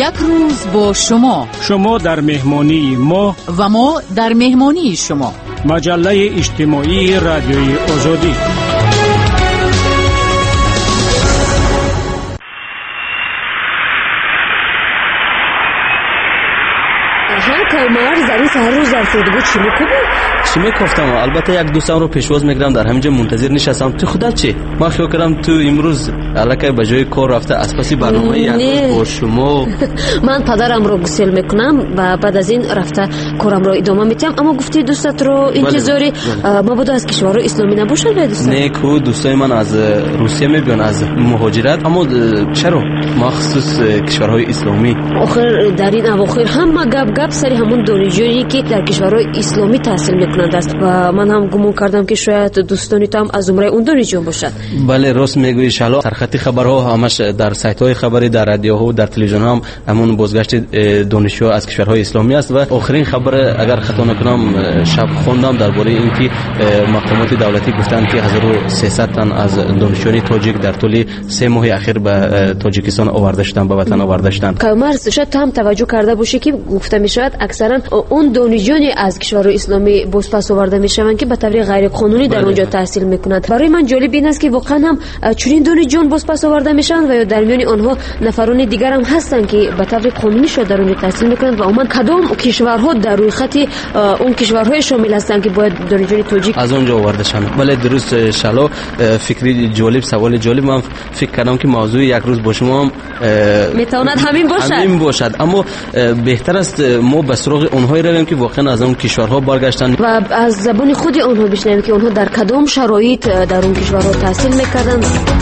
یک روز با شما در مهمانی ما و ما در مهمانی شما. مجله اجتماعی رادیوی آزادی. کامر ظریف هر روز در فرودگاه چی میکنی؟ چی میگفتم؟ البته یک دوستم رو پیشواز میگیرم در همینجا منتظر نشستم. تو خودت چی؟ ما فکر کردم تو امروز الکی به جای کار رفته از پس برنامه یک روز با شما. من پدرم رو گسیل میکنم و بعد از این رفته کارم رو ادامه میدم. اما گفتی دوستت رو انتظاری مبادا از کشورهای اسلامی نباشد به دوستت؟ نه کو دوستای من از روسیه میبیان از مهاجرت. اما چرا مخصوص کشورهای اسلامی؟ آخر در این اواخر همه گپ سری همون دانشجویی که در کشورهای اسلامی تحصیل میکنند است و من هم گمان کردم که شاید دوستانی تو هم از عمره اون دانشجو باشد. بله راست میگویی. شالا سرخطی خبرها همش در سایت های خبری، در رادیوها و در تلویزیون هم همون بازگشت دانشجو از کشورهای اسلامی است. و آخرین خبر اگر خطا نکنم شب خوندم درباره اینکه مقامات دولتی گفتند که 1300 تن از دانشجویان تاجیک در طول 3 ماه اخیر به تاجیکستان آورده شدند، به وطن آورده شدند. کامر شاید تو هم توجه کرده باشی که گفته میشود اکثرا اون دانشجویان از کشورهای اسلامی بازپس آورده میشوند که به طور غیر قانونی در اونجا تحصیل میکنند. برای من جالب این است که واقعا هم چنین دانشجویان بازپس آورده میشن و یا در میان آنها نفران دیگر هم هستند که به طور قانونی شده در اونجا تحصیل میکنند و عموما کدام کشورها در روی خط اون کشورهای شامل هستند که باید دانشجویان تاجیک از اونجا آورده شوند. بله درست. شالا فکری جالب، سوال جالب. من فکر کردم که موضوع یک روز با شما هم میتواند همین باشد. اما بهتر است ما به سراغ اونهایی رویم که واقعا از اون کشورها برگشتن و از زبان خود اونها بشنویم که اونها در کدام شرایط در اون کشورها تحصیل میکردن.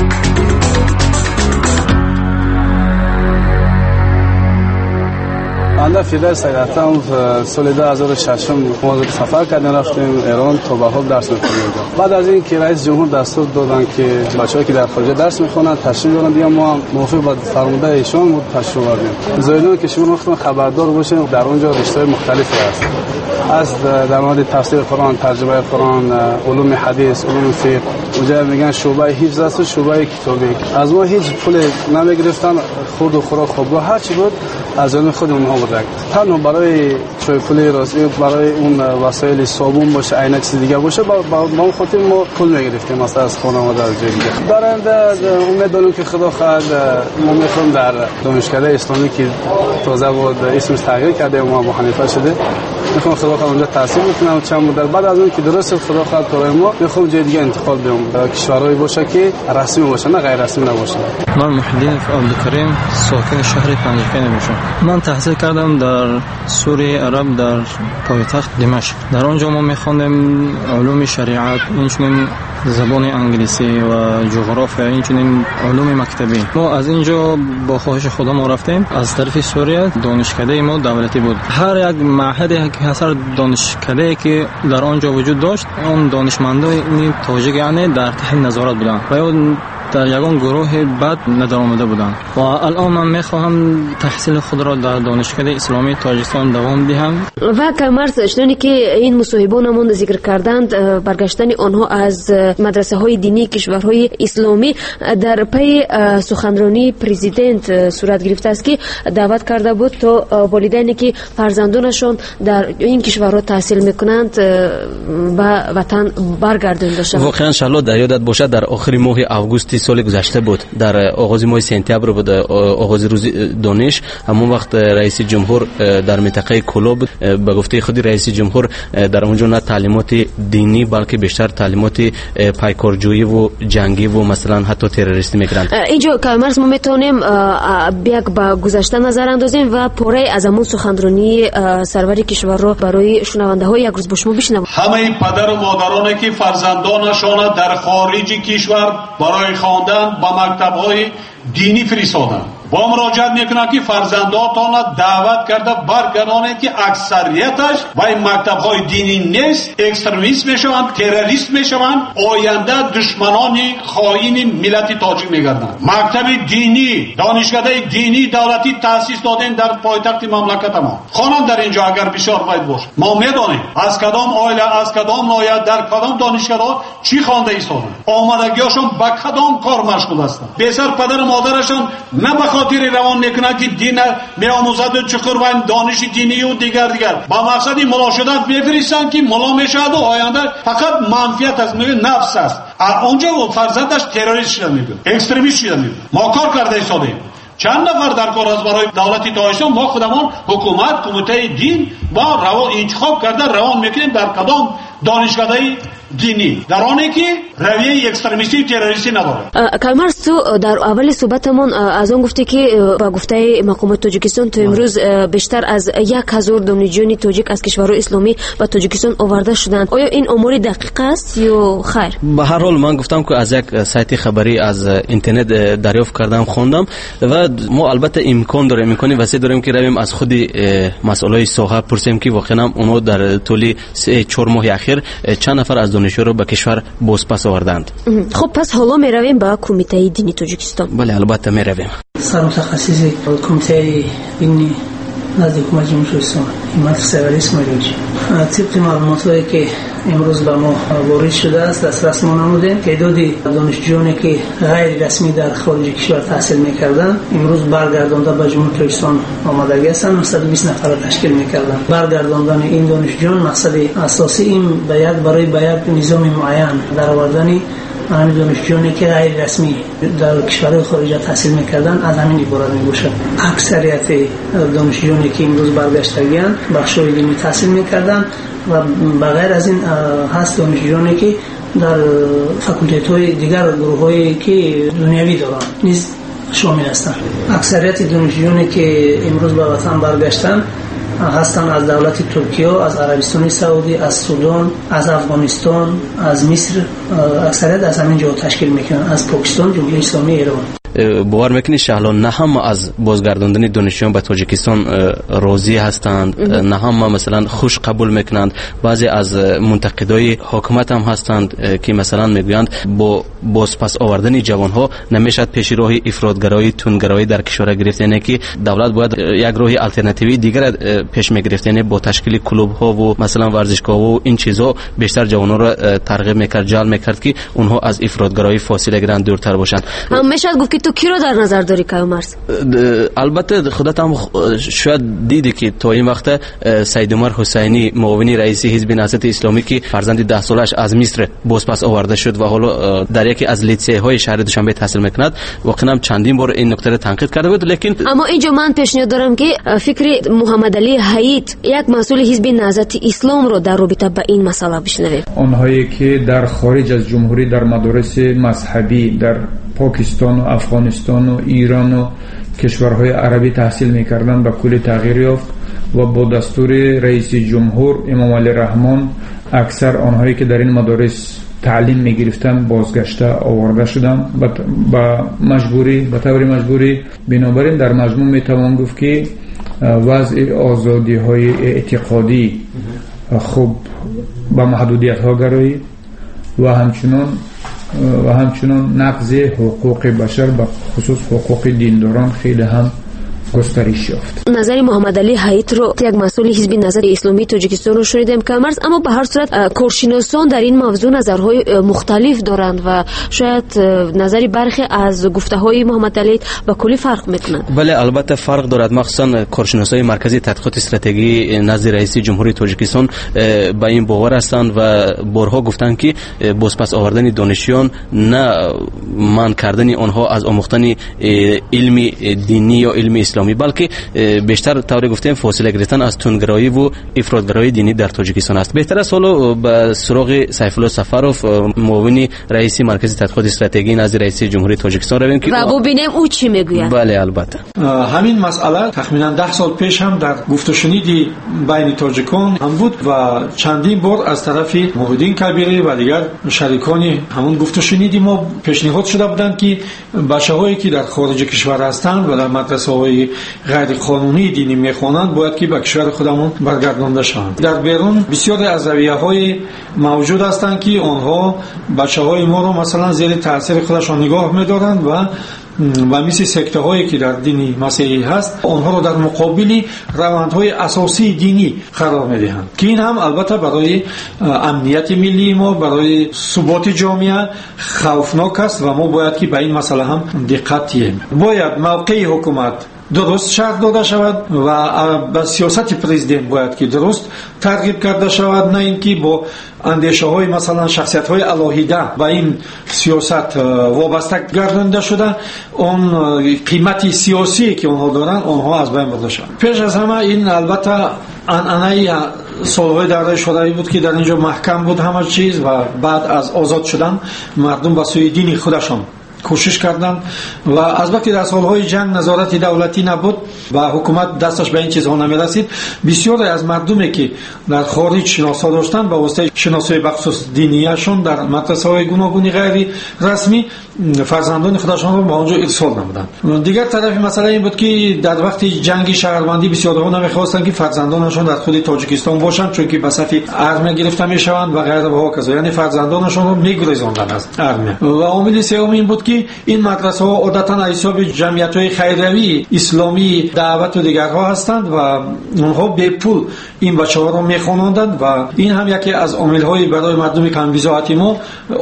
بنده فیدر سیدتم سال 2006 ما سفر کردیم رفتیم ایران تا به حال درس می‌خونیم. بعد از این که رئیس جمهور دستور دادن که بچه‌ها که در خارج درس می‌خونن تشریف بیارن، دیگه ما هم موافق با فرموده ایشان بود تشریف آوردیم. زایدون که شما وقتی خبردار باشیم در اونجا رشته مختلفی هست. از در مورد تفسیر قرآن، ترجمه قرآن، علوم حدیث، علوم فقه، اونجا میگن شعبه حفظ است و شعبه کتابی. از ما هیچ پول نمیگرفتن، خود و خوراک خوابگاه هر چی بود از اون خود اونها بود. تنها برای چای پولی راستی برای اون وسایل صابون باشه، عینک چیز دیگه باشه با خاطر ما پول میگرفتیم مثلا از خانواده از جای دیگه. در آینده امید دارم که خدا خواهد ما میخوام در دانشکده اسلامی که تازه بود اسمش تغییر کرده ما ابو حنیفه شده، میخوام خدا خواهد اونجا تحصیل بکنم چند مدت. بعد از اون که درست خدا خواهد برای ما میخوام جای دیگه انتقال بدم، کشورهایی باشه که رسمی باشه نه غیر رسمی نباشه. من محمد عبدالکریم ساکن شهر پنجقین میشم. من تحصیل کردم در سوریه عرب در پایتخت دمشق. در آنجا ما می‌خواندیم علوم شریعت، اینچنین زبان انگلیسی و جغرافیا، اینچنین علوم مکتبی. ما از اینجا با خواهش خدا ما رفتیم. از طرف سوریه دانشکده ما دولتی بود. هر یک معهد که هر دانشکده که در آنجا وجود داشت، اون دانشمندان تاجیک یعنی در تحت نظارت بودند و در یگان گروه بد ندارآمده بودند و الان من میخواهم تحصیل خود را در دانشکده اسلامی تاجیکستان دوام دهم. و کامرس شنونی که این مصاحبانمون ذکر کردند برگشتن آنها از مدرسه های دینی کشورهای اسلامی در پی سخنرانی پرزیدنت صورت گرفته است که دعوت کرده بود تا والدینی که فرزندانشان در این کشورها تحصیل میکنند به وطن برگردانده شوند. واقعا ان شاء الله در یادت باشد در آخر ماه آگوست سال گذشته بود، در آغاز ماه سپتامبر بود، آغاز روز دانش. همون وقت رئیس جمهور در منطقه کلوب به گفته خود رئیس جمهور در اونجا نه تعلیمات دینی بلکه بیشتر تعلیمات پایکارجویی و جنگی و مثلا حتی تروریستی میگیرند. اینجا کامرس ما میتونیم یک با گذشته نظر اندازیم و پاره از همون سخنرانی سرور کشور رو برای شنونده ها یک روز با شما بشنویم. همه پدر و مادرانی که فرزندانشان در خارج کشور برای خواندن با مکتب‌های دینی فرستادند، با مراجعت میکنن که فرزندانتان دعوت کرده برگردانید که اکثریتش با این مکتب‌های دینی نیست، اکستریمیست میشوند، تروریست میشوند، آینده دشمنان خائن ملت تاجیک میگردند. مکتب دینی، دانشکده دینی دولتی تأسیس دادن در پایتخت مملکت ما. خانم در اینجا اگر بسیار باید باشه، ما میدانیم از کدام عائله، از کدام ناحیه، در کدام دانشکده چی خوانده ایستادند، آمدگیشون با کدام کار مشغول هستند. پسر پدر مادرشان نه خاطر روان میکنند که دین میآموزد و چقدر و دانش دینی و دیگر با مقصد ملا شدن بفرستند که ملا میشود و آینده فقط منفعت از نفس است. اونجا فرزندش تروریست شده میگه، اکستریمیست شده میگه. ما کار کرده ایستادیم. چند نفر در کار از برای دولتی تایشان ما خودمان حکومت کمیته دین با روان انتخاب کرده روان میکنیم در کدام دانشگاه دینی در آنی که رویه اکستریمیستی تروریستی نداره. کلمرز تو در اول صحبتمون از اون گفته که با گفته مقامات تاجیکستان تو امروز بیشتر از 1000 دانشجوی تاجیک از کشورهای اسلامی به تاجیکستان آورده شدند. آیا این امور دقیق است یا خیر؟ به هر حال من گفتم که از یک سایت خبری از اینترنت دریافت کردم خوندم و ما البته امکان داریم وسیع داریم که رویم از خود مسئولای ساحه پرسیم که واقعا اونها در طول 3-4 ماه اخیر چند نفر از دانشجو رو به کشور بازپس آوردند. خب پس حالا می رویم به کمیته دینی تاجیکستان. بله البته می رویم. سرمتخصص کمیته دینی نزدیک حکومت جمهوری اسلامی حمایت سواری اسماعیلی طبق معلوماتی که امروز به ما وارد شده است دسترس ما نموده تعداد دانشجویانی که غیر رسمی در خارج کشور تحصیل می‌کردند امروز برگردانده به جمهوری تاجیکستان آمادگی هستند 120 نفر تشکیل می‌کردند. برگرداندن این دانشجویان مقصد اساسی این برای یک نظام معین در آوردن همین دانشجویانی که غیر رسمی در کشورهای خارجی تحصیل می‌کردند از همین عبارت می‌باشد. اکثریت دانشجویانی که امروز برگشتگیان بخش‌های دینی تحصیل می‌کردند و بغیر از این هست دانشجویانی که در فاکولته‌های دیگر گروه‌هایی که دنیوی دارند نیز شامل هستند. اکثریت دانشجویانی که امروز به وطن برگشتند هستند از دولت ترکیه، از عربستان سعودی، از سودان، از افغانستان، از مصر، اکثریت از همین جا تشکیل میکنند، از پاکستان، جمهوری اسلامی ایران. باور میکنی شهلا نه هم از بازگرداندن دانشجویان به تاجیکستان راضی هستند، نه هم مثلا خوش قبول میکنند. بعضی از منتقدای حکومت هم هستند که مثلا میگویند با بازپس آوردن جوانها نمیشد پیش راه افراطگرایی تندگرایی در کشور گرفت، یعنی که دولت باید یک راه آلترناتیوی دیگر پیش میگرفت، یعنی با تشکیل کلوب ها و مثلا ورزشگاه و این چیزا بیشتر جوانها را ترغیب میکرد، جلب میکرد که اونها از افراطگرایی فاصله گیرند، دورتر باشند. میشد گفت که تو کی رو در نظر داری کلمرز؟ البته خودت هم شاید دیدی که تا این وقت سید عمر حسینی معاون رئیس حزب نهضت اسلامی که فرزند 10 سالش از مصر بازپس آورده شد و حالا در یکی از لیسه‌های شهر دوشنبه تحصیل میکند، واقعا چندین بار این نکته را تنقید کرده بود. لیکن اما اینجا من پیشنهاد دارم که فکر محمد علی حییت یک مسئول حزب نهضت اسلام رو در رابطه با این مسئله بشنویم. آنهایی که در خارج از جمهوری در مدارس مذهبی در پاکستان و افغانستان و ایران و کشورهای عربی تحصیل می‌کردند به کلی تغییر یافت و با دستور رئیس جمهور امام علی رحمان اکثر آنهایی که در این مدارس تعلیم می‌گرفتند بازگشته آورده شدند به طور مجبوری. بنابراین در مجموع میتوان گفت که وضع آزادی‌های اعتقادی خوب با محدودیت‌ها گرایی و همچنان نقض حقوق بشر به خصوص حقوق دینداران خیلی هم گسترش یافت. نظر محمد علی حییت رو یک مسئول حزب نهضت اسلامی تاجیکستان رو شنیدیم کلمرز، اما به هر صورت کارشناسان در این موضوع نظرهای مختلف دارند و شاید نظری برخی از گفته‌های محمد علی با کلی فرق میکنند. بله البته فرق دارد، مخصوصا کارشناسای مرکزی تحقیقات استراتژی نزد رئیس جمهوری تاجیکستان با این باور هستند و بارها گفتند که بازپس آوردن دانشجویان نه من کردن آنها از آموختن علم دینی یا علم اسلامی بلکه بیشتر طور گفتیم فاصله گرفتن از تندگرایی و افراطگرایی دینی در تاجیکستان است. بهتر است حالا به سراغ سیف الله سفروف معاون رئیس مرکز تحقیقات استراتژی نزد رئیس جمهوری تاجیکستان رویم که و ببینیم او چی میگوید. بله البته همین مسئله تقریبا 10 سال پیش هم در گفت و شنید بین تاجیکان هم بود و چندین بار از طرف محمدین کبیری و دیگر شریکان همون گفت و شنید ما پیشنهاد شده بودند که بچه‌هایی که در خارج کشور هستند و در مدرسه‌های غیر قانونی دینی میخوانند باید که به کشور خودمون برگردانده شوند. در بیرون بسیاری از رویه‌های موجود هستند که آنها بچه‌های ما رو مثلا زیر تاثیر خودشان نگاه می‌دارند و و مثل سکته هایی که در دین مسیحی هست آنها را در مقابل روندهای اساسی دینی قرار میدهند که این هم البته برای امنیت ملی ما، برای ثبات جامعه خوفناک است و ما باید که به این مسئله هم دقت کنیم. باید موقع حکومت درست شرط داده شود و به سیاست پرزیدنت باید که درست ترغیب کرده شود، نه اینکه با اندیشه های مثلا شخصیت های الهیده به این سیاست وابسته گردانده شده اون قیمت سیاسی که اونها دارن اونها از بین برده شود. پیش از همه این البته انعنه سالهای در شوروی بود که در اینجا محکم بود همه چیز و بعد از آزاد شدن مردم به سوی دین خودشان کوشش کردند و از وقتی در سالهای جنگ نظارت دولتی نبود و حکومت دستش به این چیزها نمی‌رسید، بسیاری از مردمی که در خارج شناسا داشتند با واسطه شناسایی بخصوص دینیشون در مدرسه‌های گوناگون غیر رسمی فرزندان خودشان را به آنجا ارسال نمودند. دیگر طرف مسئله این بود که در وقت جنگ شهروندی بسیارها نمی‌خواستند که فرزندانشان در خود تاجیکستان باشند چون که به صف ارمه گرفته می‌شوند و غیره و هکذا، یعنی فرزندانشان را می‌گریزاندند از ارمه. و عامل سوم این بود که این مدرسه ها عادتاً از حساب جمعیت‌های خیریوی اسلامی دعوت و دیگرها هستند و اونها به پول این بچه‌ها رو می‌خوانندند و این هم یکی از عامل‌های برای مردم کم ویزاتی ما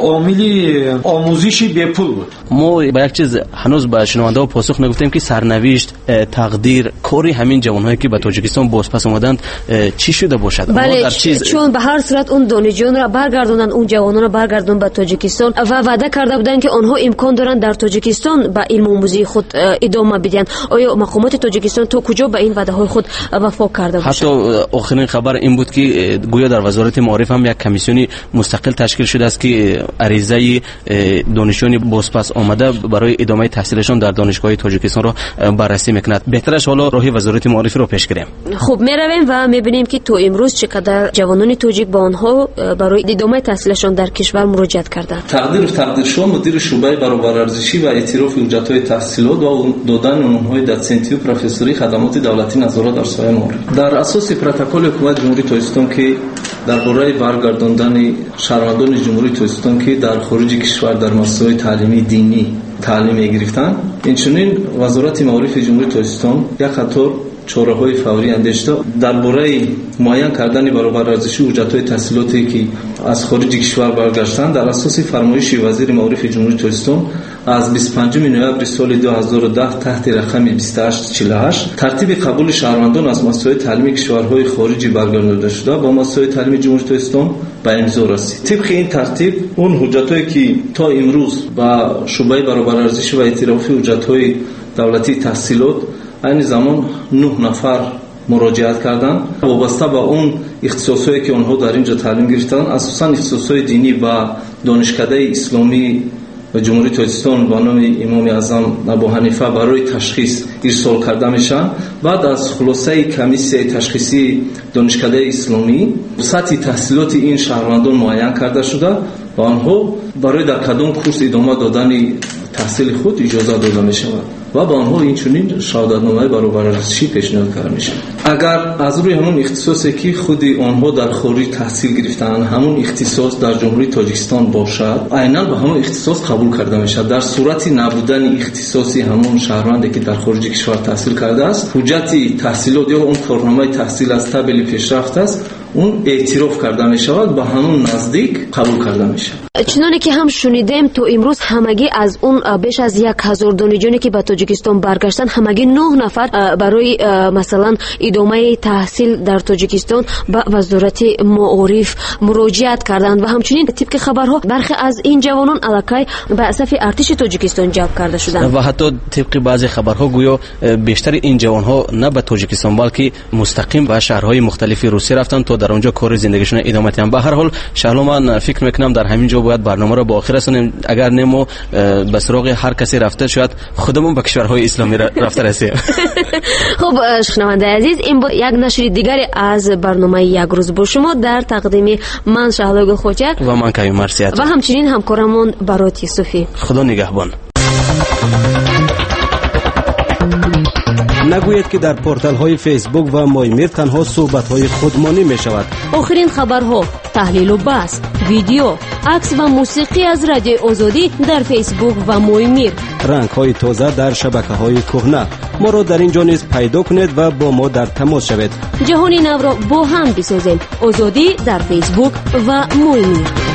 عامل آموزشی به پول بود. ما با یک چیز هنوز به شنونده ها پاسخ نگفتیم که سرنوشت، تقدیر، کاری همین جوان‌هایی که به تاجیکستان بازپس آمدند چی شده باشد؟ بله، در چیز چون به هر صورت اون دانشجویان را برگردوندن، اون جوانان را برگردوندن به تاجیکستان و وعده کرده بودند که آنها امکان دارند در تاجیکستان به علم آموزی خود ادامه بدن. آیا مقامات تاجیکستان تا کجا به این وعده های خود وفا کرده باشند؟ حتی آخرین خبر این بود که گویا در وزارت معارف هم یک کمیسیونی مستقل تشکیل شده است که عریضه دانشجویان بازپس آمده برای ادامه تحصیلشان در دانشگاه تاجیکستان را بررسی میکند. بهترش حالا راه وزارت معارف رو پیش گیریم. خب میرویم و میبینیم که تو امروز چقدر جوانان تاجیک با آنها برای ادامه تحصیلشان در کشور مراجعت کردند. تقدیرشو مدیر شعبه برابرارزشی و اعتراف حجت‌های تحصیلات و دادن اونهای دسنتی و پروفسوری خدمات دولتی نظارت در سایه معارف در اساس پروتکل حکومت جمهوری تاجیکستان که درباره برگرداندن شهروندان جمهوری تاجیکستان که در خارج کشور در مؤسسه‌های تعلیمی دینی تعلیم می‌گرفتند، اینچنین وزارت معارف جمهوری تاجیکستان یک قطار چاره‌های فوری اندیشیده درباره معین کردن برابرارزشی حجت‌های تحصیلاتی که از خارج کشور برگشتند در اساس فرمایش وزیر معارف جمهوری تاجیکستان از 25 نوامبر سال 2010 تحت رقم 2848 ترتیب قبول شهروندان از مؤسسه‌های تعلیمی کشورهای خارجی برگردانده شده با مؤسسه‌های تعلیمی جمهوری تاجیکستان به امضا رسید. طبق این ترتیب اون حجت‌هایی که تا امروز با شعبه برابرارزشی و اعتراف حجت‌های دولتی تحصیلات این زمان 9 نفر مراجعت کردند وابسته به اون اختصاصایی که آنها در اینجا تعلیم گرفتند، اساساً اختصاصهای دینی و دانشکده اسلامی و جمهوری تاجیکستان با نام امام اعظم ابو حنیفه برای تشخیص ارسال کرده میشن. بعد از خلاصه کمیسیون تشخیصی دانشکده اسلامی سطح تحصیلات این شهروندان معین کرده شده و آنها برای در کدام کورس ادامه دادن تحصیل خود اجازه داده می شود و با آنها این چنین شهادتنامه برابرارزشی پیشنهاد کرده می شود. اگر از روی همون اختصاصی که خود آنها در خارج تحصیل گرفتند همون اختصاص در جمهوری تاجیکستان باشد، عیناً به همون اختصاص قبول کرده می شود. در صورت نبودن اختصاصی همون شهروندی که در خارج کشور تحصیل کرده است، حجت تحصیلات یا اون کارنامه تحصیل از تبل پیشرفت است، اون اعتراف کرده می شود، با همون نزدیک قبول کرده می شود. چنانه که هم شنیدیم تو امروز همگی از اون بیش از 1000 دانشجویی که به تاجیکستان برگشتن همگی 9 نفر برای مثلا ادامه تحصیل در تاجیکستان به وزارت معارف مراجعت کردند و همچنین طبق خبرها برخی از این جوانان الکی به صف ارتش تاجیکستان جلب کرده شدند و حتی طبق بعضی خبرها گویا بیشتر این جوانها نه به تاجیکستان بلکه مستقیم به شهرهای مختلف روسیه رفتند تا در اونجا کار زندگیشون ادامه دهند. به هر حال شهلا من فکر میکنم در همین جا باید برنامه را به آخر رسونیم. اگر نمو به سراغ هر کسی رفته شاید خودمون به کشورهای اسلامی رفته رسیم. خب شنونده عزیز، این با یک نشر دیگری از برنامه یک روز با شما در تقدیم من شهلا گلخوجک و من کیوم مرسیت و همچنین همکارمون برات یوسفی. خدا نگهبان. نگویید که در پورتال های فیسبوک و مایمیر تنها صحبت های خودمانی می شود. آخرین خبرها، تحلیل و بحث، ویدیو، عکس و موسیقی از رادیو آزادی در فیسبوک و مایمیر. رنگ های تازه در شبکه های کهنه. ما را در اینجا نیز پیدا کنید و با ما در تماس شوید. جهان نو را با هم بسازیم. آزادی در فیسبوک و مایمیر.